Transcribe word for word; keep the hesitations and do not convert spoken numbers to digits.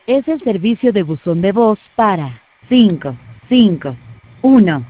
Es el servicio de buzón de voz para cinco cinco uno